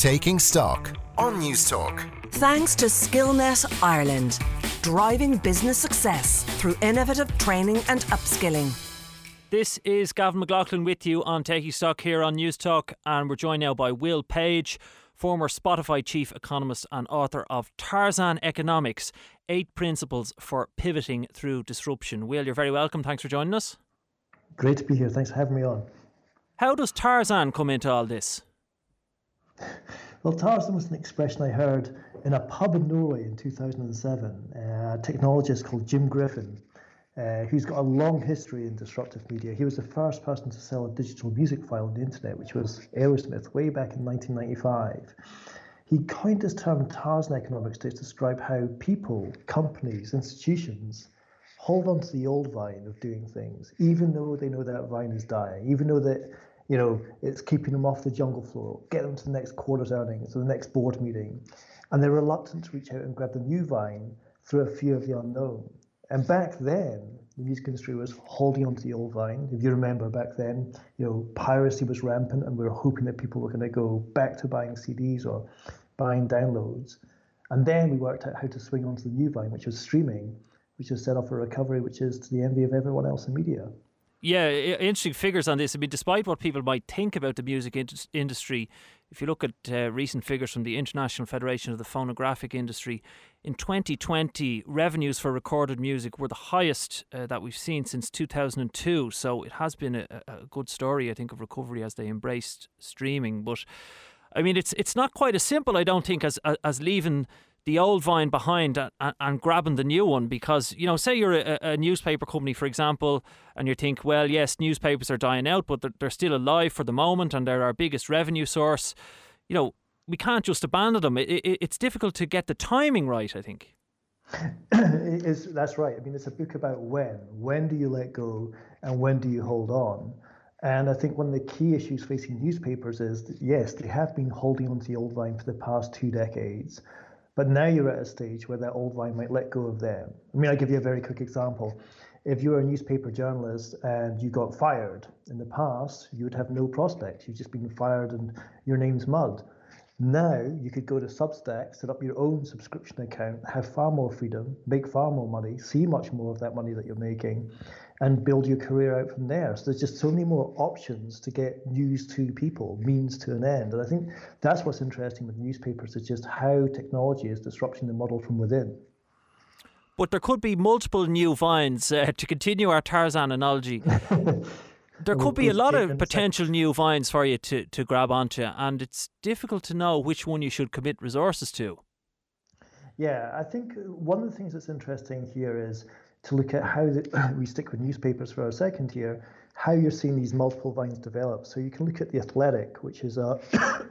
Taking Stock on News Talk. Thanks to Skillnet Ireland, driving business success through innovative training and upskilling. This is Gavin McLaughlin with you on Taking Stock here on News Talk, and we're joined now by Will Page, former Spotify chief economist and author of Tarzan Economics, 8 Principles for Pivoting Through Disruption. Will, you're very welcome. Thanks for joining us. Great to be here. Thanks for having me on. How does Tarzan come into all this? Well, Tarzan was an expression I heard in a pub in Norway in 2007. A technologist called Jim Griffin, who's got a long history in disruptive media. He was the first person to sell a digital music file on the internet, which was Aerosmith, way back in 1995. He coined this term Tarzan economics to describe how people, companies, institutions hold on to the old vine of doing things, even though they know that vine is dying, even though that it's keeping them off the jungle floor, get them to the next quarter's earnings or the next board meeting. And they're reluctant to reach out and grab the new vine through a fear of the unknown. And back then, the music industry was holding on to the old vine. If you remember back then, piracy was rampant and we were hoping that people were going to go back to buying CDs or buying downloads. And then we worked out how to swing onto the new vine, which was streaming, which has set off a recovery, which is to the envy of everyone else in media. Yeah, interesting figures on this. I mean, despite what people might think about the music industry, if you look at recent figures from the International Federation of the Phonographic Industry, in 2020, revenues for recorded music were the highest that we've seen since 2002. So it has been a good story, I think, of recovery as they embraced streaming. But, I mean, it's not quite as simple, I don't think, as leaving the old vine behind and grabbing the new one, because, say you're a newspaper company, for example, and you think, well, yes, newspapers are dying out, but they're still alive for the moment and they're our biggest revenue source. We can't just abandon them. It's difficult to get the timing right, I think. That's right. I mean, it's a book about when. When do you let go and when do you hold on? And I think one of the key issues facing newspapers is that, yes, they have been holding onto the old vine for the past 2 decades. But now you're at a stage where that old vine might let go of them. I mean, I'll give you a very quick example. If you're a newspaper journalist and you got fired in the past, you would have no prospects. You've just been fired and your name's mud. Now you could go to Substack, set up your own subscription account, have far more freedom, make far more money, see much more of that money that you're making, and build your career out from there. So there's just so many more options to get news to people, means to an end. And I think that's what's interesting with newspapers, is just how technology is disrupting the model from within. But there could be multiple new vines, to continue our Tarzan analogy. There could be a lot of potential new vines for you to grab onto, and it's difficult to know which one you should commit resources to. Yeah, I think one of the things that's interesting here is to look at how we stick with newspapers for a second here, how you're seeing these multiple vines develop. So you can look at The Athletic, which is a,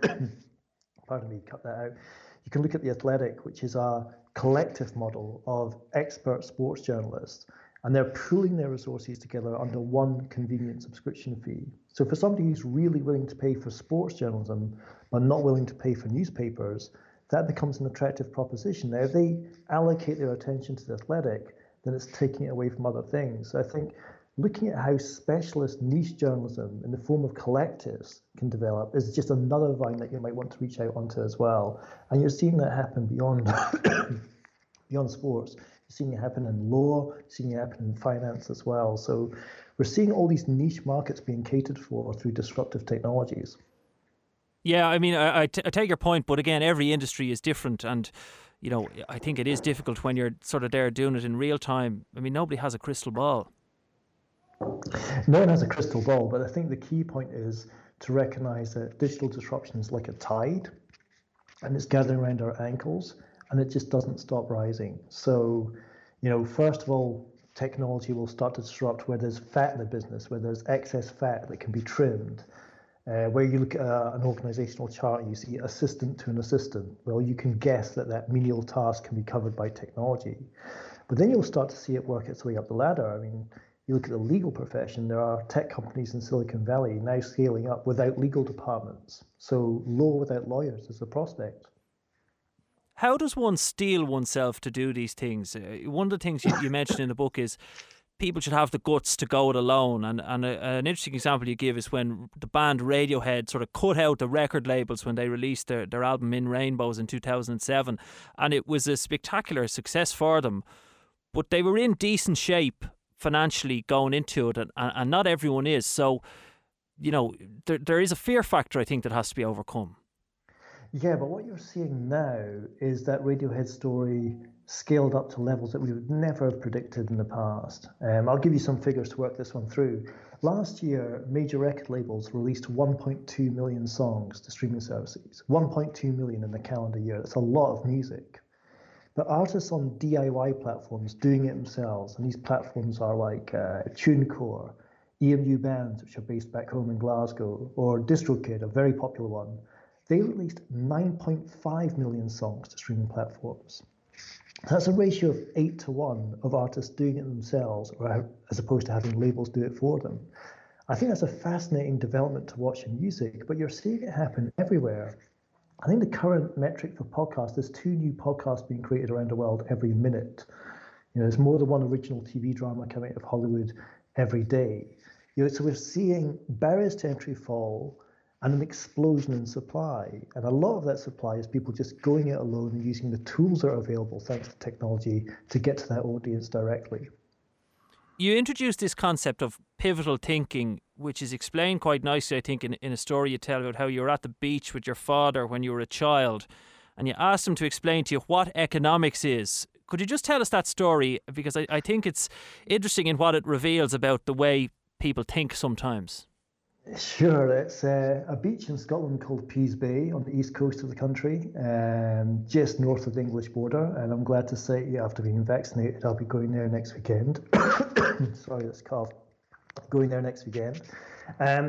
pardon me, cut that out. You can look at The Athletic, which is a collective model of expert sports journalists, and they're pooling their resources together under one convenient subscription fee. So for somebody who's really willing to pay for sports journalism, but not willing to pay for newspapers, that becomes an attractive proposition. Now, if they allocate their attention to The Athletic, then it's taking it away from other things. So I think looking at how specialist niche journalism in the form of collectives can develop is just another vine that you might want to reach out onto as well. And you're seeing that happen beyond beyond sports. You're seeing it happen in law, you're seeing it happen in finance as well. So we're seeing all these niche markets being catered for through disruptive technologies. Yeah, I mean, I take your point, but again, every industry is different, and I think it is difficult when you're sort of there doing it in real time. I mean, nobody has a crystal ball. No one has a crystal ball, but I think the key point is to recognize that digital disruption is like a tide, and it's gathering around our ankles, and it just doesn't stop rising. So, first of all, technology will start to disrupt where there's fat in the business, where there's excess fat that can be trimmed. Where you look at an organizational chart, you see assistant to an assistant. Well, you can guess that menial task can be covered by technology. But then you'll start to see it work its way up the ladder. I mean, you look at the legal profession, there are tech companies in Silicon Valley now scaling up without legal departments. So law without lawyers is a prospect. How does one steel oneself to do these things? One of the things you mentioned in the book is people should have the guts to go it alone. And an interesting example you give is when the band Radiohead sort of cut out the record labels when they released their album In Rainbows in 2007. And it was a spectacular success for them. But they were in decent shape financially going into it, and not everyone is. So, there is a fear factor, I think, that has to be overcome. Yeah, but what you're seeing now is that Radiohead story scaled up to levels that we would never have predicted in the past. I'll give you some figures to work this one through. Last year, major record labels released 1.2 million songs to streaming services. 1.2 million in the calendar year. That's a lot of music. But artists on DIY platforms doing it themselves, and these platforms are like TuneCore, EMU Bands, which are based back home in Glasgow, or DistroKid, a very popular one, they released 9.5 million songs to streaming platforms. That's a ratio of 8 to 1 of artists doing it themselves, or as opposed to having labels do it for them. I think that's a fascinating development to watch in music, but you're seeing it happen everywhere. I think the current metric for podcasts, there's 2 new podcasts being created around the world every minute. There's more than one original TV drama coming out of Hollywood every day. So we're seeing barriers to entry fall and an explosion in supply. And a lot of that supply is people just going it alone and using the tools that are available thanks to technology to get to that audience directly. You introduced this concept of pivotal thinking, which is explained quite nicely, I think, in a story you tell about how you were at the beach with your father when you were a child, and you asked him to explain to you what economics is. Could you just tell us that story? Because I think it's interesting in what it reveals about the way people think sometimes. Sure, it's a beach in Scotland called Pease Bay on the east coast of the country, just north of the English border. And I'm glad to say, after being vaccinated, I'll be going there next weekend. Sorry, that's cough. Going there next weekend. I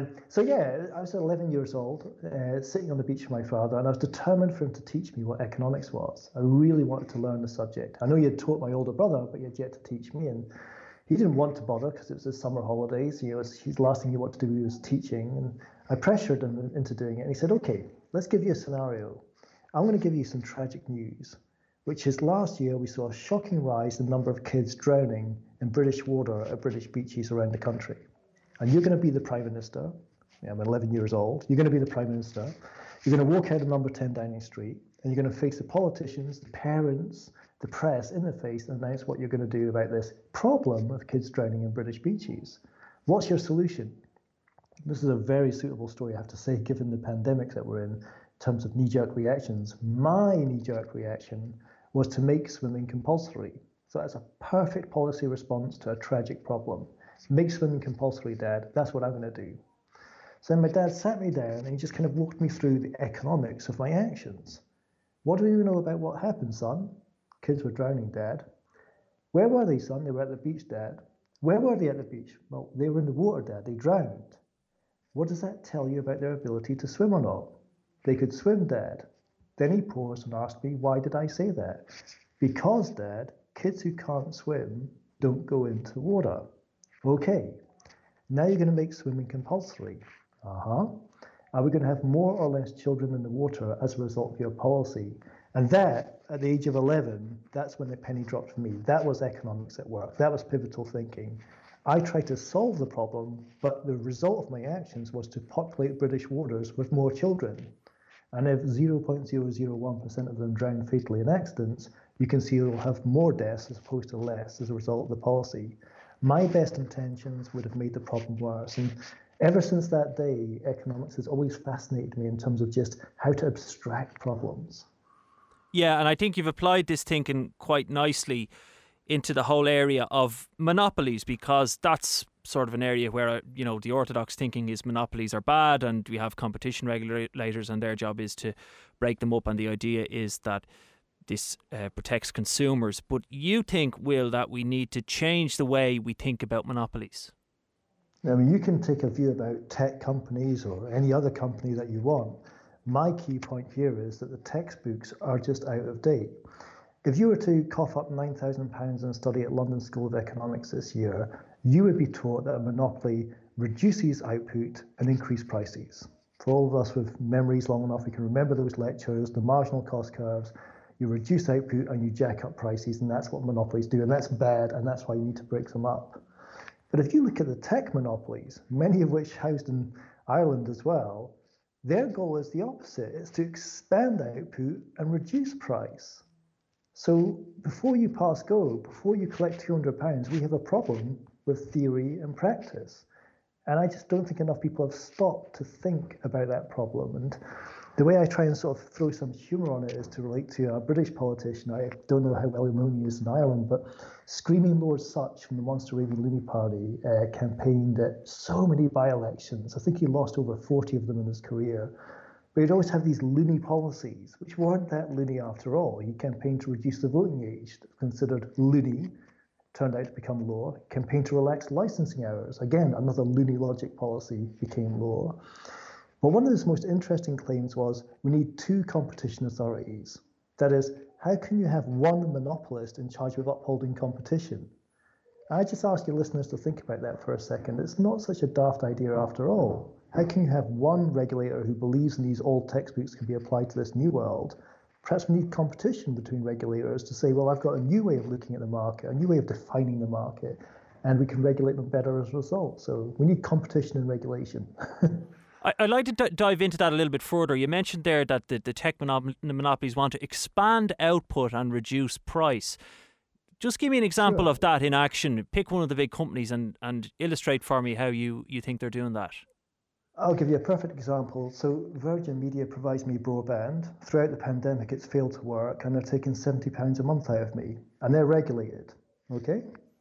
was 11 years old, sitting on the beach with my father, and I was determined for him to teach me what economics was. I really wanted to learn the subject. I know he had taught my older brother, but he had yet to teach me. And he didn't want to bother because it was his summer holidays. His last thing he wanted to do was teaching, and I pressured him into doing it. And he said, "Okay, let's give you a scenario. I'm going to give you some tragic news, which is last year we saw a shocking rise in the number of kids drowning in British water at British beaches around the country. And you're going to be the Prime Minister. I'm 11 years old. You're going to be the Prime Minister. You're going to walk out of number 10 Downing Street, and you're going to face the politicians, the parents, the press in the face and announce what you're going to do about this problem of kids drowning in British beaches. What's your solution?" This is a very suitable story, I have to say, given the pandemic that we're in terms of knee-jerk reactions. My knee-jerk reaction was to make swimming compulsory. So that's a perfect policy response to a tragic problem. Make swimming compulsory, Dad. That's what I'm going to do. So my dad sat me down and he just kind of walked me through the economics of my actions. What do you know about what happened, son? Kids were drowning, Dad. Where were they, son? They were at the beach, Dad. Where were they at the beach? Well, they were in the water, Dad. They drowned. What does that tell you about their ability to swim or not? They could swim, Dad. Then he paused and asked me, why did I say that? Because, Dad, kids who can't swim don't go into water. Okay, now you're going to make swimming compulsory. Are we going to have more or less children in the water as a result of your policy? And that, at the age of 11, that's when the penny dropped for me. That was economics at work. That was pivotal thinking. I tried to solve the problem, but the result of my actions was to populate British waters with more children. And if 0.001% of them drown fatally in accidents, you can see we'll have more deaths as opposed to less as a result of the policy. My best intentions would have made the problem worse. And ever since that day, economics has always fascinated me in terms of just how to abstract problems. Yeah, and I think you've applied this thinking quite nicely into the whole area of monopolies, because that's sort of an area where, the orthodox thinking is monopolies are bad and we have competition regulators and their job is to break them up, and the idea is that this protects consumers. But you think, Will, that we need to change the way we think about monopolies? I mean, you can take a view about tech companies or any other company that you want. My key point here is that the textbooks are just out of date. If you were to cough up £9,000 and study at London School of Economics this year, you would be taught that a monopoly reduces output and increases prices. For all of us with memories long enough, we can remember those lectures, the marginal cost curves. You reduce output and you jack up prices, and that's what monopolies do, and that's bad, and that's why you need to break them up. But if you look at the tech monopolies, many of which housed in Ireland as well, their goal is the opposite. It's to expand output and reduce price. So before you pass go, before you collect £200, we have a problem with theory and practice. And I just don't think enough people have stopped to think about that problem. And the way I try and sort of throw some humour on it is to relate to a British politician. I don't know how well known he is in Ireland, but Screaming Lord Sutch from the Monster Raving Loony Party campaigned at so many by-elections. I think he lost over 40 of them in his career. But he'd always have these loony policies, which weren't that loony after all. He campaigned to reduce the voting age, considered loony, turned out to become law. Campaigned to relax licensing hours. Again, another loony logic policy became law. But one of his most interesting claims was, we need two competition authorities. That is, how can you have one monopolist in charge of upholding competition? I just ask your listeners to think about that for a second. It's not such a daft idea after all. How can you have one regulator who believes in these old textbooks can be applied to this new world? Perhaps we need competition between regulators to say, well, I've got a new way of looking at the market, a new way of defining the market, and we can regulate them better as a result. So we need competition and regulation. I'd like to dive into that a little bit further. You mentioned there that the tech monopolies want to expand output and reduce price. Just give me an example of that in action. Pick one of the big companies and illustrate for me how you think they're doing that. I'll give you a perfect example. So Virgin Media provides me broadband. Throughout the pandemic, it's failed to work, and they're taking £70 a month out of me, and they're regulated. Okay?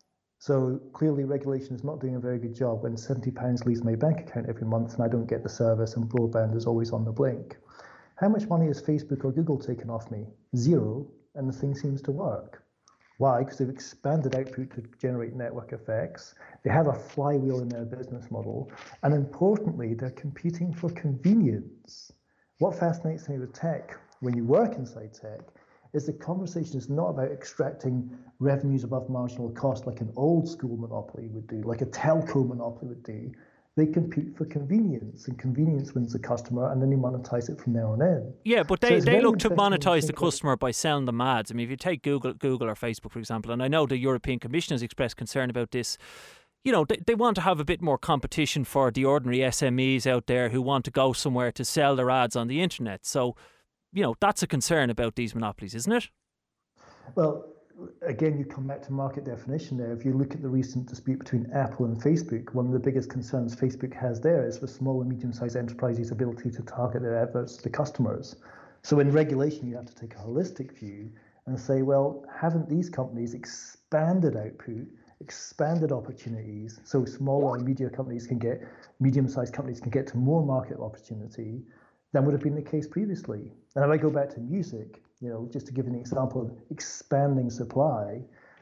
So clearly regulation is not doing a very good job when £70 leaves my bank account every month and I don't get the service and broadband is always on the blink. How much money has Facebook or Google taken off me? Zero, and the thing seems to work. Why? Because they've expanded output to generate network effects. They have a flywheel in their business model. And importantly, they're competing for convenience. What fascinates me with tech, when you work inside tech, is the conversation is not about extracting revenues above marginal cost like an old school monopoly would do, like a telco monopoly would do. They compete for convenience, and convenience wins the customer, and then they monetize it from there on in. Yeah, but they look to monetize the customer by selling them ads. I mean, if you take Google or Facebook, for example, and I know the European Commission has expressed concern about this, you know, they want to have a bit more competition for the ordinary SMEs out there who want to go somewhere to sell their ads on the internet. So, you know, that's a concern about these monopolies, isn't it? Well, again, you come back to market definition there. If you look at the recent dispute between Apple and Facebook, one of the biggest concerns Facebook has there is for small and medium-sized enterprises' ability to target their adverts to customers. So in regulation, you have to take a holistic view and say, well, haven't these companies expanded output, expanded opportunities, so smaller and medium-sized companies can get to more market opportunity than would have been the case previously? And if I go back to music, you know, just to give an example of expanding supply,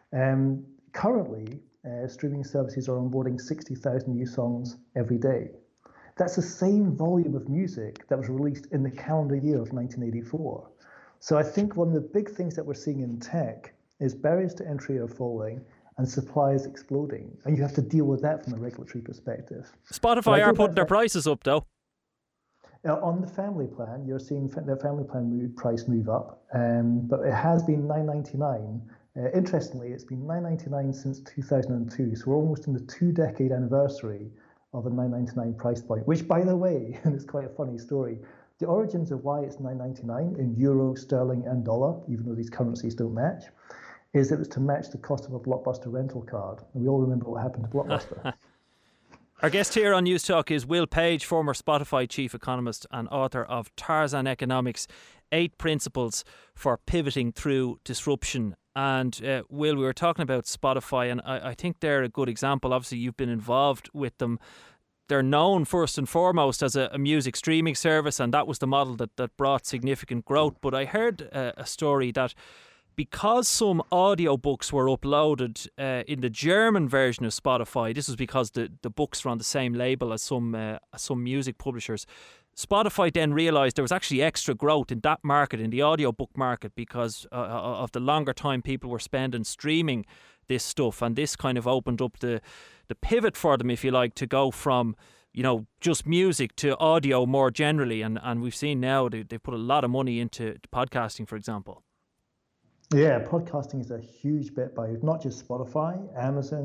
currently streaming services are onboarding 60,000 new songs every day. That's the same volume of music that was released in the calendar year of 1984. So I think one of the big things that we're seeing in tech is barriers to entry are falling and supply is exploding. And you have to deal with that from a regulatory perspective. Spotify are putting their prices up, though. On the family plan, you're seeing their family plan price move up, but it has been $9.99. Interestingly, it's been $9.99 since 2002, so we're almost in the 2-decade anniversary of a $9.99 price point, which, by the way, and it's quite a funny story, the origins of why it's $9.99 in euro, sterling, and dollar, even though these currencies don't match, is it was to match the cost of a Blockbuster rental card. And we all remember what happened to Blockbuster. Our guest here on News Talk is Will Page, former Spotify chief economist and author of Tarzan Economics, 8 Principles for Pivoting Through Disruption. And Will, we were talking about Spotify, and I think they're a good example. Obviously, you've been involved with them. They're known first and foremost as a music streaming service, and that was the model that brought significant growth. But I heard a story that because some audiobooks were uploaded in the German version of Spotify, this was because the books were on the same label as some music publishers, Spotify then realised there was actually extra growth in that market, in the audiobook market, because of the longer time people were spending streaming this stuff. And this kind of opened up the pivot for them, if you like, to go from, you know, just music to audio more generally. And we've seen now they've put a lot of money into podcasting, for example. Yeah, podcasting is a huge bet by not just Spotify, Amazon,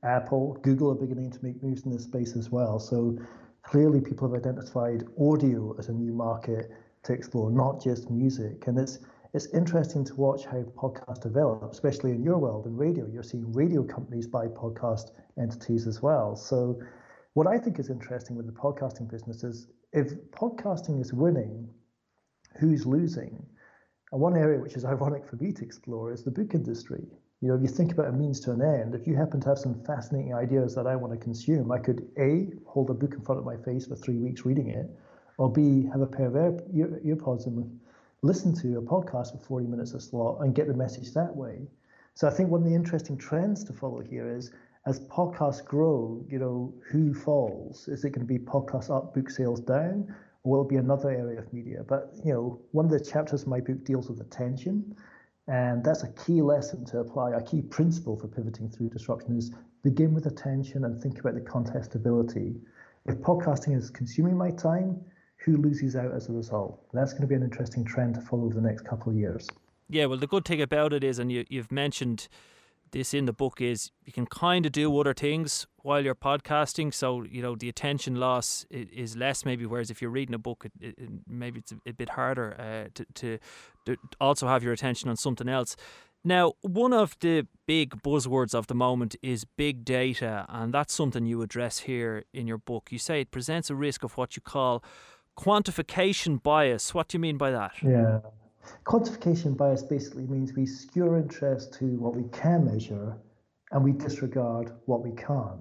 Apple, Google are beginning to make moves in this space as well. So clearly people have identified audio as a new market to explore, not just music. And it's interesting to watch how podcasts develop, especially in your world in radio. You're seeing radio companies buy podcast entities as well. So what I think is interesting with the podcasting business is if podcasting is winning, who's losing? And one area which is ironic for me to explore is the book industry. You know, if you think about a means to an end, if you happen to have some fascinating ideas that I want to consume, I could A, hold a book in front of my face for 3 weeks reading it, or B, have a pair of earpods and listen to a podcast for 40 minutes a slot and get the message that way. So I think one of the interesting trends to follow here is as podcasts grow, you know, who falls? Is it going to be podcasts up, book sales down, or will it be another area of media? But, you know, one of the chapters of my book deals with attention, and that's a key lesson to apply. A key principle for pivoting through disruption is begin with attention and think about the contestability. If podcasting is consuming my time, who loses out as a result? That's going to be an interesting trend to follow over the next couple of years. Yeah, well, the good thing about it is, and you've mentioned this in the book, is you can kind of do other things while you're podcasting. So, you know, the attention loss is less maybe, whereas if you're reading a book, maybe it's a bit harder to also have your attention on something else. Now, one of the big buzzwords of the moment is big data, and that's something you address here in your book. You say it presents a risk of what you call quantification bias. What do you mean by that? Yeah. Quantification bias basically means we skew interest to what we can measure and we disregard what we can't.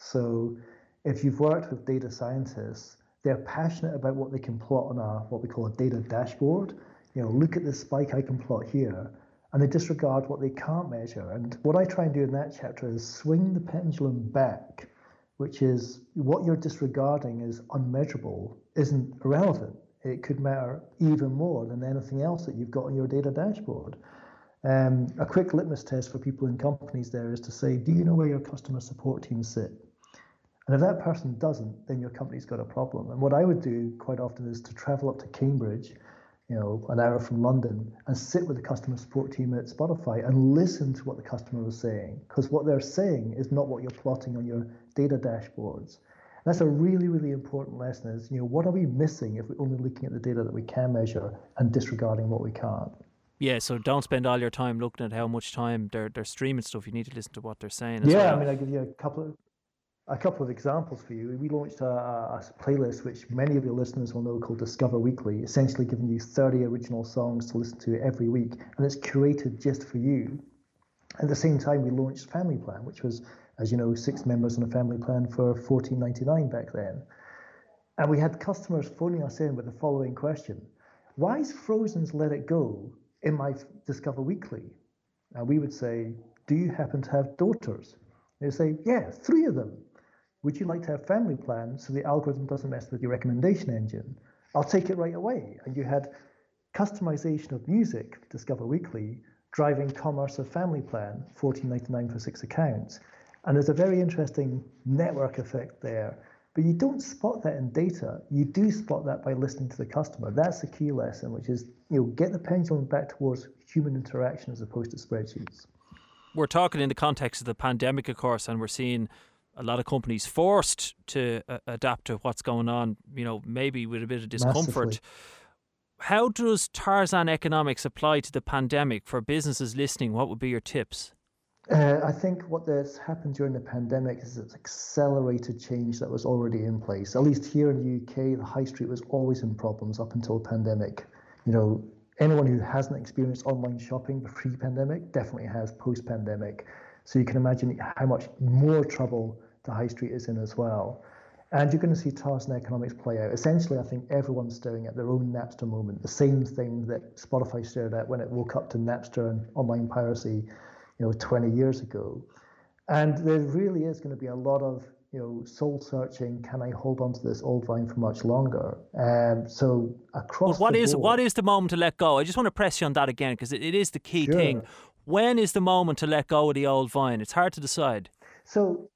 So if you've worked with data scientists, they're passionate about what they can plot on what we call a data dashboard. You know, look at this spike I can plot here, and they disregard what they can't measure. And what I try and do in that chapter is swing the pendulum back, which is what you're disregarding is unmeasurable, isn't irrelevant. It could matter even more than anything else that you've got on your data dashboard. A quick litmus test for people in companies there is to say, do you know where your customer support teams sit? And if that person doesn't, then your company's got a problem. And what I would do quite often is to travel up to Cambridge, you know, an hour from London, and sit with the customer support team at Spotify and listen to what the customer was saying. Because what they're saying is not what you're plotting on your data dashboards. That's a really, really important lesson is, you know, what are we missing if we're only looking at the data that we can measure and disregarding what we can't? Yeah, so don't spend all your time looking at how much time they're streaming stuff. You need to listen to what they're saying. Yeah, I mean, I'll give you a couple of examples for you. We launched a playlist, which many of your listeners will know, called Discover Weekly, essentially giving you 30 original songs to listen to every week, and it's curated just for you. At the same time, we launched Family Plan, which was, as you know, 6 members on a family plan for $14.99 back then. And we had customers phoning us in with the following question: why is Frozen's Let It Go in my Discover Weekly? And we would say, do you happen to have daughters? They'd say, yeah, 3 of them. Would you like to have Family Plan so the algorithm doesn't mess with your recommendation engine? I'll take it right away. And you had customization of music, Discover Weekly, driving commerce of Family Plan, $14.99 for 6 accounts. And there's a very interesting network effect there. But you don't spot that in data. You do spot that by listening to the customer. That's the key lesson, which is, you know, get the pendulum back towards human interaction as opposed to spreadsheets. We're talking in the context of the pandemic, of course, and we're seeing a lot of companies forced to adapt to what's going on, you know, maybe with a bit of discomfort. Massively. How does Tarzan economics apply to the pandemic for businesses listening? What would be your tips? I think what has happened during the pandemic is it's accelerated change that was already in place. At least here in the UK, the high street was always in problems up until the pandemic. You know, anyone who hasn't experienced online shopping pre-pandemic definitely has post-pandemic. So you can imagine how much more trouble the high street is in as well. And you're going to see Tarzan economics play out. Essentially, I think everyone's staring at their own Napster moment, the same thing that Spotify stared at when it woke up to Napster and online piracy, 20 years ago. And there really is going to be a lot of, soul searching. Can I hold on to this old vine for much longer? So across what is the moment to let go? I just want to press you on that again, because it is the key thing. When is the moment to let go of the old vine? It's hard to decide. So,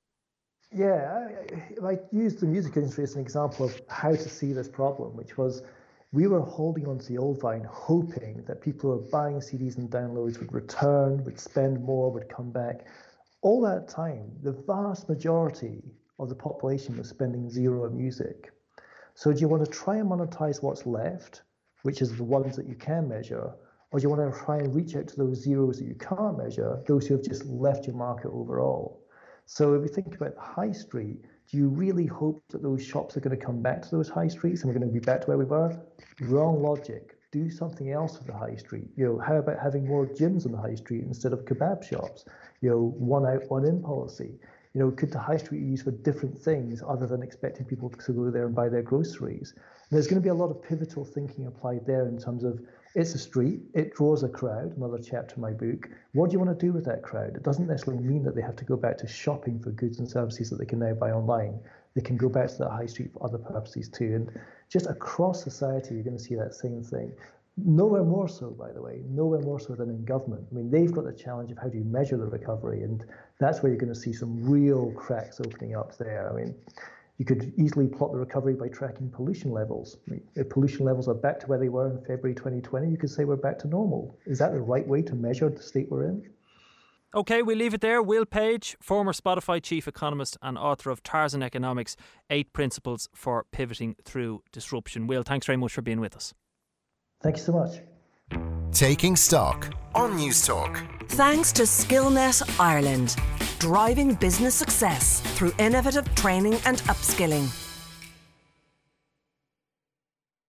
yeah, I used the music industry as an example of how to see this problem, which was we were holding on to the old vine, hoping that people who were buying CDs and downloads would return, would spend more, would come back. All that time, the vast majority of the population was spending zero on music. So do you want to try and monetize what's left, which is the ones that you can measure, or do you want to try and reach out to those zeros that you can't measure, those who have just left your market overall? So if we think about the high street, do you really hope that those shops are going to come back to those high streets and we're going to be back to where we were? Wrong logic. Do something else with the high street. How about having more gyms on the high street instead of kebab shops? One out, one in policy. Could the high street be used for different things other than expecting people to go there and buy their groceries? And there's going to be a lot of pivotal thinking applied there in terms of it's a street, it draws a crowd, another chapter in my book. What do you want to do with that crowd? It doesn't necessarily mean that they have to go back to shopping for goods and services that they can now buy online. They can go back to that high street for other purposes too. And just across society, you're going to see that same thing. Nowhere more so, by the way, nowhere more so than in government. I mean, they've got the challenge of how do you measure the recovery, and that's where you're going to see some real cracks opening up there. I mean, you could easily plot the recovery by tracking pollution levels. I mean, if pollution levels are back to where they were in February 2020, you could say we're back to normal. Is that the right way to measure the state we're in? OK, we'll leave it there. Will Page, former Spotify chief economist and author of Tarzan Economics, 8 Principles for Pivoting Through Disruption. Will, thanks very much for being with us. Thank you so much. Taking Stock on News Talk. Thanks to Skillnet Ireland, driving business success through innovative training and upskilling.